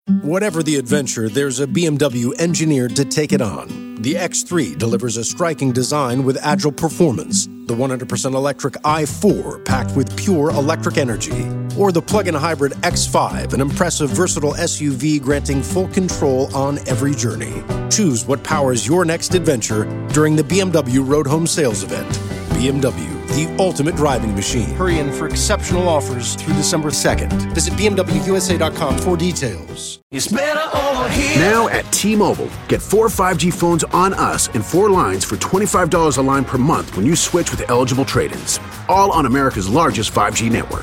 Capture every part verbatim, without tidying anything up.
Whatever the adventure, there's a B M W engineered to take it on. The X three delivers a striking design with agile performance. The one hundred percent electric i four packed with pure electric energy. Or the plug-in hybrid X five, an impressive versatile S U V granting full control on every journey. Choose what powers your next adventure during the B M W Road Home Sales Event. B M W, the ultimate driving machine. Hurry in for exceptional offers through December second. Visit B M W U S A dot com for details. It's better over here. Now at T-Mobile, get four five G phones on us and four lines for twenty-five dollars a line per month when you switch with eligible trade-ins. All on America's largest five G network.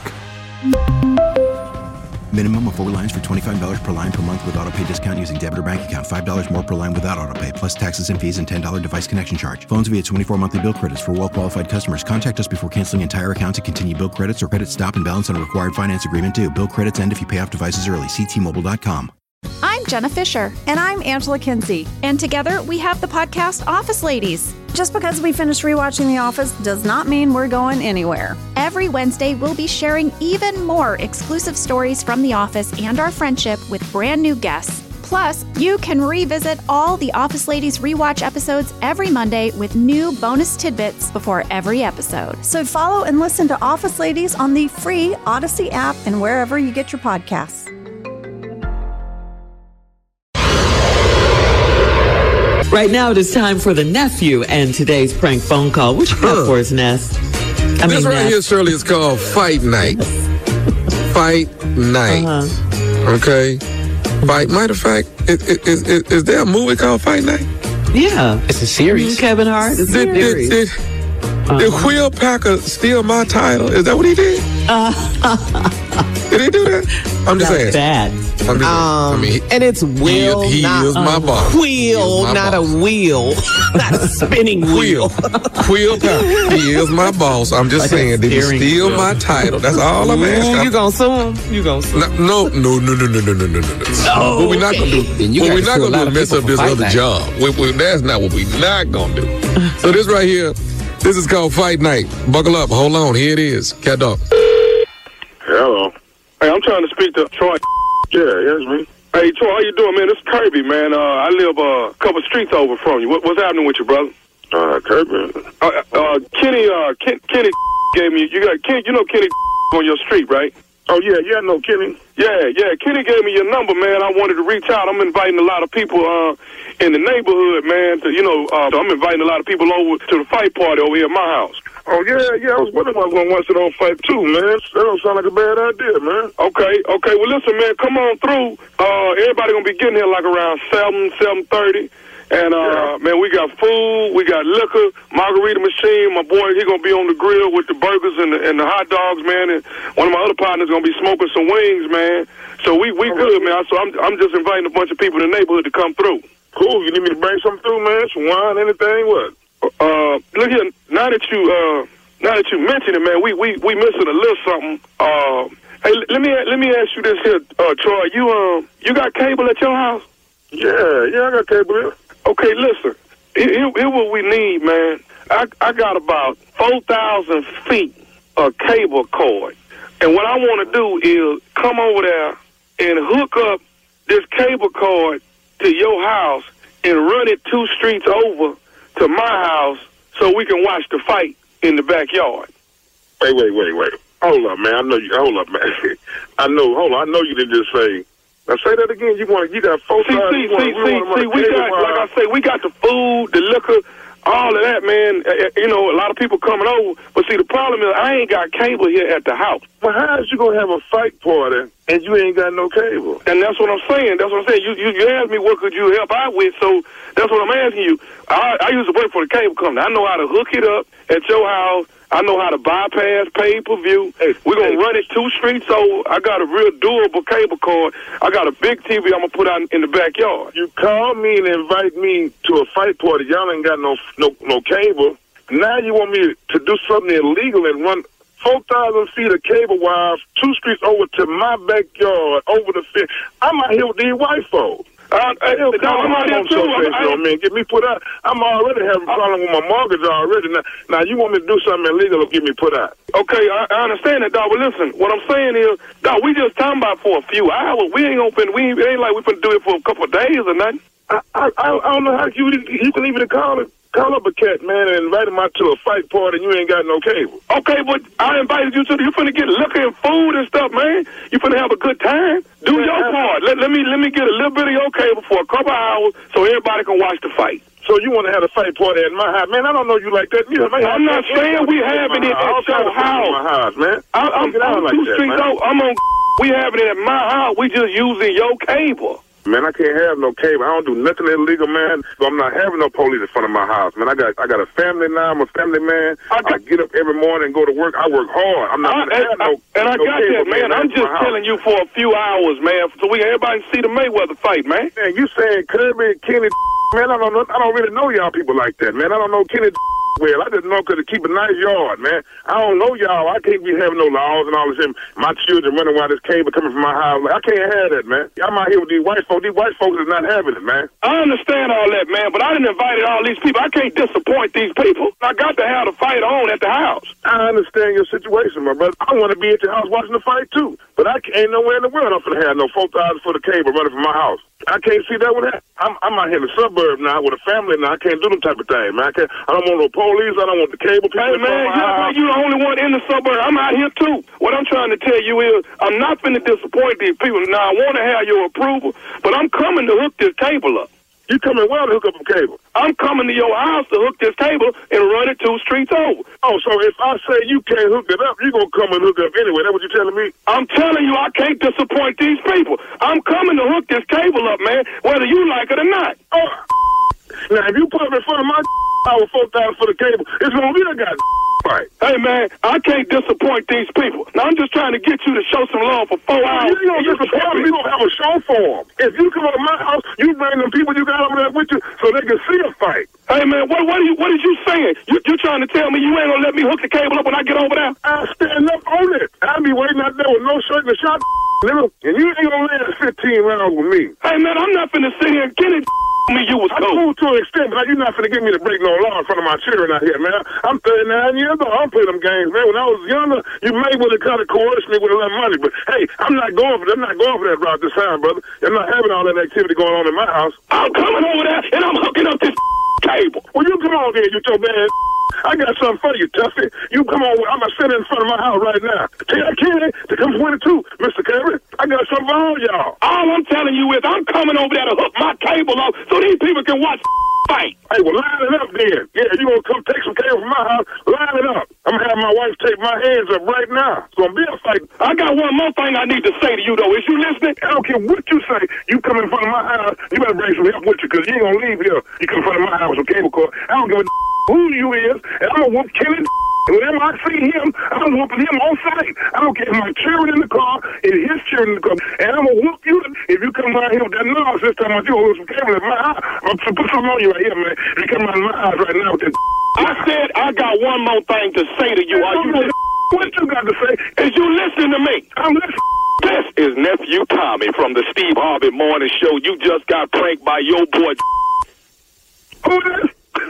Minimum of four lines for twenty-five dollars per line per month with autopay discount using debit or bank account. five dollars more per line without autopay, plus taxes and fees and ten dollars device connection charge. Phones via twenty-four monthly bill credits for well-qualified customers. Contact us before canceling entire account to continue bill credits or credit stop and balance on a required finance agreement due. Bill credits end if you pay off devices early. See T Mobile dot com. I'm Jenna Fisher. And I'm Angela Kinsey. And together we have the podcast Office Ladies. Just because we finished rewatching The Office does not mean we're going anywhere. Every Wednesday, we'll be sharing even more exclusive stories from The Office and our friendship with brand new guests. Plus, you can revisit all the Office Ladies rewatch episodes every Monday with new bonus tidbits before every episode. So follow and listen to Office Ladies on the free Odyssey app and wherever you get your podcasts. Right now, it is time for the nephew and today's prank phone call. What you got huh. for us, Ness? I this mean, right Ness. Here, Shirley, is called Fight Night. Fight Night. Uh-huh. Okay? Fight. Matter of fact, is, is, is, is there a movie called Fight Night? Yeah. It's a series. Kevin Hart. It's did, a series. Did, did, uh-huh. did Will Packer steal my title? Is that what he did? Uh, did he do that? I'm just saying. Bad. I'm just, um, I mean, and it's Will, he, he not is my boss. Wheel, my not boss. a wheel, not a spinning wheel. Quill Packer. He is my boss. I'm just like saying, did he steal wheel. my title? That's all I'm asking. You gonna sue him? You gonna sue him? No, no, no, no, no, no, no, no, no, no. Oh, what we're not gonna do? What we're not gonna do is mess up this other night. job. We, we, that's not what we're not gonna do. So this right here, this is called Fight Night. Buckle up. Hold on. Here it is. Cat Dog. Hello. Hey, I'm trying to speak to Troy. Yeah, yes, me. Hey, Troy, how you doing, man? This is Kirby, man. Uh, I live uh, a couple streets over from you. What, what's happening with you, brother? Uh, Kirby. Uh, uh, Kenny, uh, Ken, Kenny gave me. You got Ken. You know Kenny on your street, right? Oh yeah, yeah, I know Kenny. Yeah, yeah. Kenny gave me your number, man. I wanted to reach out. I'm inviting a lot of people uh, in the neighborhood, man. To, you know, uh, so I'm inviting a lot of people over to the fight party over here at my house. Oh, yeah, yeah, I was wondering if I was going to watch it on Fight too, man. That don't sound like a bad idea, man. Okay, okay. Well, listen, man, come on through. Uh, everybody going to be getting here like around seven, seven thirty. And, uh, yeah. man, we got food, we got liquor, margarita machine. My boy, he going to be on the grill with the burgers and the, and the hot dogs, man. And one of my other partners going to be smoking some wings, man. So we, we good, right. man. So I'm, I'm just inviting a bunch of people in the neighborhood to come through. Cool. You need me to bring something through, man? Some wine, anything? What? Uh, look here, now that you, uh, now that you mention it, man, we, we, we missing a little something. Uh, hey, let me, let me ask you this here, uh, Troy. You, um, you got cable at your house? Yeah, yeah, I got cable here. Okay, listen, here, here what we need, man. I, I got about four thousand feet of cable cord. And what I want to do is come over there and hook up this cable cord to your house and run it two streets over to my house so we can watch the fight in the backyard. Wait, wait, wait, wait. Hold up, man. I know you. Hold up, man. I know. Hold on. I know you didn't just say. Now say that again. You want? You got four See, sides, see, you want, see, we see, want see. We got, like I say, we got the food, the liquor, all of that, man. Uh, you know, a lot of people coming over. But see, the problem is I ain't got cable here at the house. Well, how is you gonna have a fight party and you ain't got no cable? And that's what I'm saying. That's what I'm saying. You you, you asked me what could you help out with, so that's what I'm asking you. I, I used to work for the cable company. I know how to hook it up at your house. I know how to bypass pay-per-view. Hey, We're going to hey. run it two streets over. I got a real durable cable cord. I got a big T V I'm going to put out in the backyard. You call me and invite me to a fight party. Y'all ain't got no no no cable. Now you want me to do something illegal and run four thousand feet of cable wire two streets over to my backyard, over the fence. I'm out here with these white folks. Uh, hey, no, I'm out here too. I, I, I, man, get me put out. I'm already having a problem with my mortgage already. Now, now you want me to do something illegal or get me put out? Okay, I, I understand that, dog. But listen, what I'm saying is, dog, we just talking about for a few hours. We ain't gonna, we ain't, it ain't like we finna do it for a couple of days or nothing. I, I, I don't know how you you can even call it. Call up a cat, man, and invite him out to a fight party, and you ain't got no cable. Okay, but I invited you to. You finna get liquor and food and stuff, man. You finna have a good time. Do man, your I, part. Let, let me let me get a little bit of your cable for a couple hours so everybody can watch the fight. So you want to have a fight party at my house, man? I don't know you like that. You know, man, I'm not saying we having it at your house. My house, man. I, I'm, I'm like two that, streets over. I'm on. We having it at my house. We just using your cable. Man, I can't have no cable. I don't do nothing illegal, man. So I'm not having no police in front of my house, man. I got I got a family now. I'm a family man. I, got, I get up every morning and go to work. I work hard. I'm not I, gonna have no. And I no got that, man. I'm just telling you for a few hours, man, so we everybody see the Mayweather fight, man. Man, you saying Kirby, Kenny, man? I don't know. I don't really know y'all people like that, man. I don't know Kenny. Well, I just know because to keep a nice yard, man. I don't know y'all. I can't be having no laws and all this shit. My children running around this cable coming from my house. I can't have that, man. I'm out here with these white folks. These white folks is not having it, man. I understand all that, man, but I didn't invite all these people. I can't disappoint these people. I got to have the fight on at the house. I understand your situation, my brother. I want to be at your house watching the fight, too. But I ain't nowhere in the world I'm going to have no four thousand for the cable running from my house. I can't see that one happen. I'm, I'm out here in the suburb now with a family now. I can't do them type of thing, man. I, can't, I don't want no police. I don't want the cable people. Hey, man, you're, you're the only one in the suburb. I'm out here, too. What I'm trying to tell you is I'm not finna disappoint these people. Now, I want to have your approval, but I'm coming to hook this cable up. You coming well to hook up a cable? I'm coming to your house to hook this cable and run it two streets over. Oh, so if I say you can't hook it up, you're going to come and hook it up anyway. That's what you're telling me? I'm telling you I can't disappoint these people. I'm coming to hook this cable up, man, whether you like it or not. Oh, now, if you put it in front of my I was four thousand for the cable, it's going to be that guy. Right. Hey, man, I can't disappoint these people. Now, I'm just trying to get you to show some love for four hours. You don't disappoint me. We're going to have a show for them. If you come over to my house, you bring them people you got over there with you so they can see a fight. Hey, man, what what are you, what are you saying? You, you're trying to tell me you ain't going to let me hook the cable up when I get over there? I'll stand up on it. I'll be waiting out there with no shirt and a shot, nigga, and you ain't going to last fifteen rounds with me. Hey, man, I'm not finna sit here and get it. Me, you was I'm cool to an extent, but you're not finna get me to break no law in front of my children out here, man. I'm thirty-nine years old. I don't play them games, man. When I was younger, you may would have kind of coerced me with a little money, but hey, I'm not going for that. I'm not going for that route this time, brother. I'm not having all that activity going on in my house. I'm coming over there and I'm hooking up this cable. Well, you come on there, you your bad. I got something for you, Tuffy. You come on. I'm going to sit in front of my house right now. Tell Kenny to come twenty-two, Mister Kirby. I got something for all y'all. All I'm telling you is I'm coming over there to hook my cable up so these people can watch fight. Hey, well, line it up then. Yeah, you going to come take some cable from my house, line it up. I'm going to have my wife take my hands up right now. It's going to be a fight. I got one more thing I need to say to you, though. Is you listening? I don't care what you say. You come in front of my house, you better bring some help with you because you ain't going to leave here. You come in front of my house with cable cord. I don't give a who you is, and I'm going to whoop Kenny. And whenever I see him, I'm whooping him on sight. I don't care if my children in the car and his children in the car. And I'm going to whoop you if you come around here with that nonsense talking about you hold some cable in my house. I'm going to put something on you right here, man. You come out of my house right now with that. I said I got one more thing to say to you. Are you listening? What you got to say? Is you listening to me? I'm listening. This is Nephew Tommy from the Steve Harvey Morning Show. You just got pranked by your boy. Who is?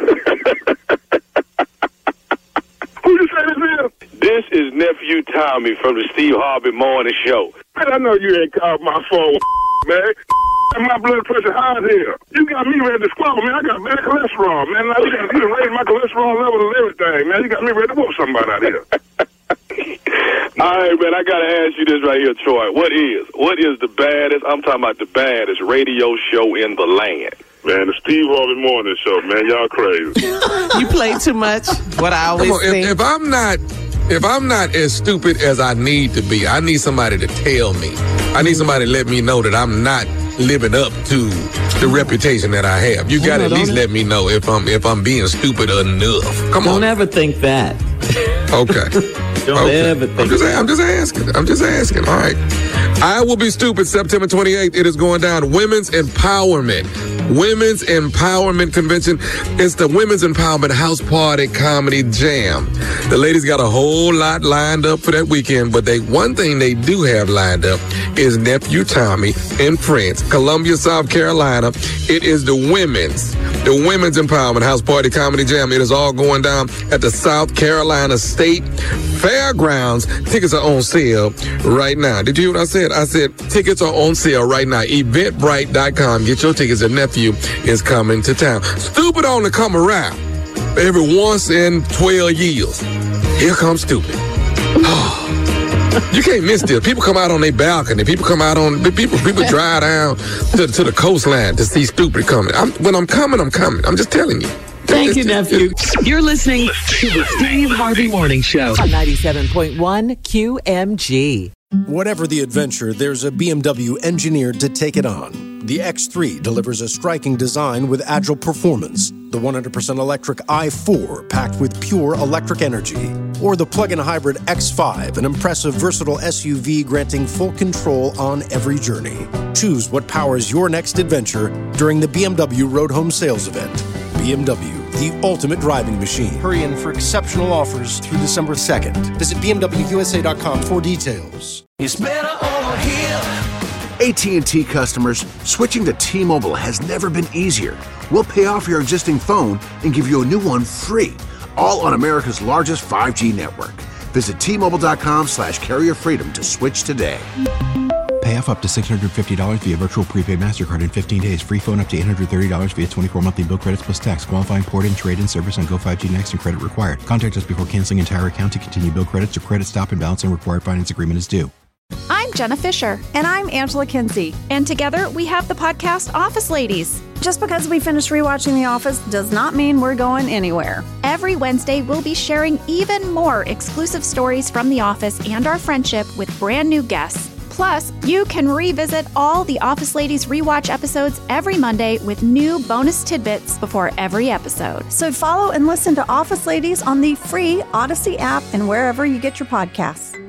Who you say this is? This is Nephew Tommy from the Steve Harvey Morning Show. Man, I know you ain't called my phone, man. My blood pressure high here. You got me ready to squabble, man. I got bad cholesterol, man. Now you got me to raise my cholesterol level and everything, man. You got me ready to whoop somebody out here. All right, man, I got to ask you this right here, Troy. What is, what is the baddest, I'm talking about the baddest radio show in the land? Man, the Steve Harvey Morning Show, man. Y'all crazy. You play too much. What I always Come on, think. If, if I'm not, if I'm not as stupid as I need to be, I need somebody to tell me. I need somebody to let me know that I'm not living up to the reputation that I have. You got to at least let me know if I'm if I'm being stupid enough. Come Don't on. Don't ever think that. Okay. Don't okay. ever think I'm just, that. I'm just asking. I'm just asking. All right. I Will Be Stupid, September twenty-eighth. It is going down. Women's Empowerment. Women's Empowerment Convention. It's the Women's Empowerment House Party Comedy Jam. The ladies got a whole lot lined up for that weekend, but they one thing they do have lined up is Nephew Tommy and Friends, Columbia, South Carolina. It is the women's the Women's Empowerment House Party Comedy Jam. It is all going down at the South Carolina State Fairgrounds. Tickets are on sale right now. Did you hear what I said? I said tickets are on sale right now. Eventbrite dot com. Get your tickets. Your nephew is coming to town. Stupid on to come around every once in twelve years. Here comes Stupid. You can't miss this. People come out on their balcony. People come out on, people people drive down to, to the coastline to see Stupid coming. I'm, when I'm coming, I'm coming. I'm just telling you. Thank you, nephew. You're listening to the Steve Harvey Morning Show on ninety-seven point one Q M G. Whatever the adventure, there's a B M W engineered to take it on. The X three delivers a striking design with agile performance. The one hundred percent electric i four, packed with pure electric energy. Or the plug-in hybrid X five, an impressive, versatile S U V granting full control on every journey. Choose what powers your next adventure during the B M W Road Home Sales Event. B M W, the ultimate driving machine. Hurry in for exceptional offers through December second. Visit B M W U S A dot com for details. It's better over here. A T and T customers, switching to T-Mobile has never been easier. We'll pay off your existing phone and give you a new one free, all on America's largest five G network. Visit T Mobile dot com slash carrier freedom to switch today. Pay off up to six hundred fifty dollars via virtual prepaid MasterCard in fifteen days. Free phone up to eight hundred thirty dollars via twenty-four monthly bill credits plus tax. Qualifying port-in, trade-in service on Go five G Next and credit required. Contact us before canceling entire account to continue bill credits or credit stop and balance and required finance agreement is due. I'm Jenna Fisher. And I'm Angela Kinsey. And together we have the podcast Office Ladies. Just because we finished rewatching The Office does not mean we're going anywhere. Every Wednesday, we'll be sharing even more exclusive stories from The Office and our friendship with brand new guests. Plus, you can revisit all the Office Ladies rewatch episodes every Monday with new bonus tidbits before every episode. So follow and listen to Office Ladies on the free Odyssey app and wherever you get your podcasts.